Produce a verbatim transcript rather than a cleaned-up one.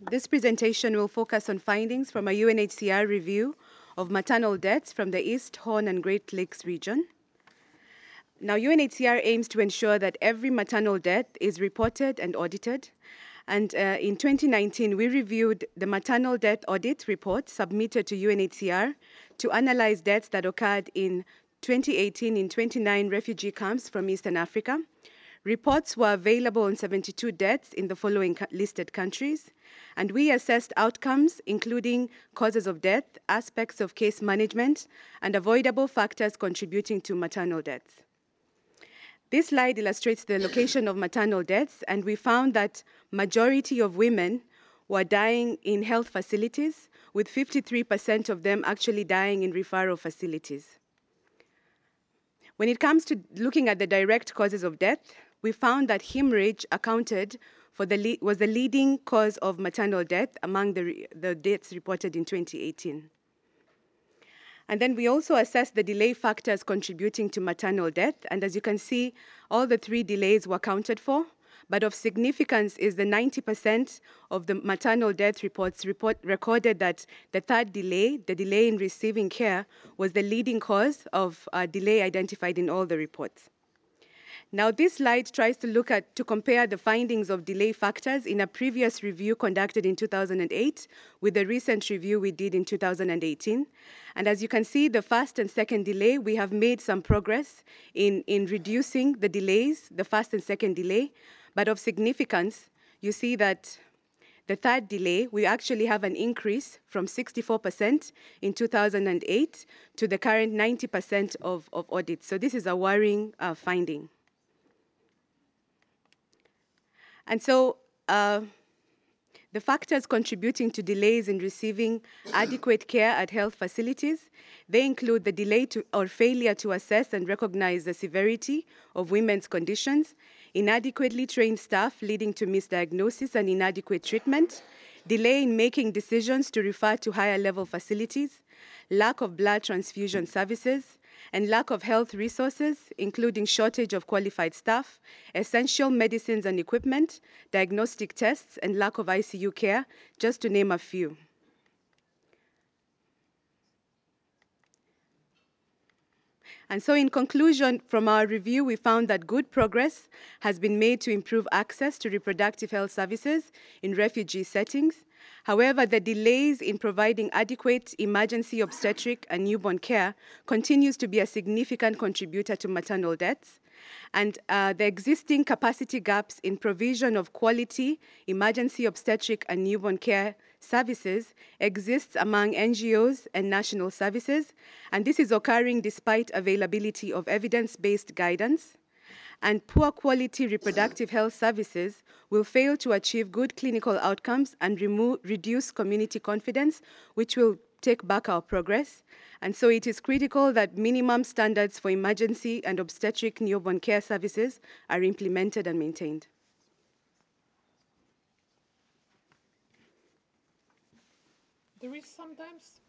This presentation will focus on findings from a U N H C R review of maternal deaths from the East, Horn, and Great Lakes region. Now, U N H C R aims to ensure that every maternal death is reported and audited. And uh, in twenty nineteen, we reviewed the maternal death audit report submitted to U N H C R to analyze deaths that occurred in twenty eighteen in twenty-nine refugee camps from Eastern Africa. Reports were available on seventy-two deaths in the following listed countries, and we assessed outcomes, including causes of death, aspects of case management, and avoidable factors contributing to maternal deaths. This slide illustrates the location of maternal deaths, and we found that majority of women were dying in health facilities, with fifty-three percent of them actually dying in referral facilities. When it comes to looking at the direct causes of death, we found that hemorrhage accounted for the was the leading cause of maternal death among the, the deaths reported in twenty eighteen. And then we also assessed the delay factors contributing to maternal death. And as you can see, all the three delays were accounted for. But of significance is the ninety percent of the maternal death reports report, recorded that the third delay, the delay in receiving care, was the leading cause of uh, delay identified in all the reports. Now, this slide tries to look at, to compare the findings of delay factors in a previous review conducted in two thousand eight with the recent review we did in two thousand eighteen. And as you can see, the first and second delay, we have made some progress in, in reducing the delays, the first and second delay. But of significance, you see that the third delay, we actually have an increase from sixty-four percent in two thousand eight to the current ninety percent of, of audits. So this is a worrying uh, finding. And so uh, the factors contributing to delays in receiving adequate care at health facilities, they include the delay to, or failure to assess and recognize the severity of women's conditions, inadequately trained staff leading to misdiagnosis and inadequate treatment, delay in making decisions to refer to higher level facilities, lack of blood transfusion services, and lack of health resources, including shortage of qualified staff, essential medicines and equipment, diagnostic tests, and lack of I C U care, just to name a few. And so in conclusion, from our review, we found that good progress has been made to improve access to reproductive health services in refugee settings. However, the delays in providing adequate emergency obstetric and newborn care continues to be a significant contributor to maternal deaths. And uh, the existing capacity gaps in provision of quality emergency obstetric and newborn care services exists among N G Os and national services, and this is occurring despite availability of evidence-based guidance. And poor quality reproductive health services will fail to achieve good clinical outcomes and remove, reduce community confidence, which will take back our progress. And so it is critical that minimum standards for emergency and obstetric newborn care services are implemented and maintained. There is sometimes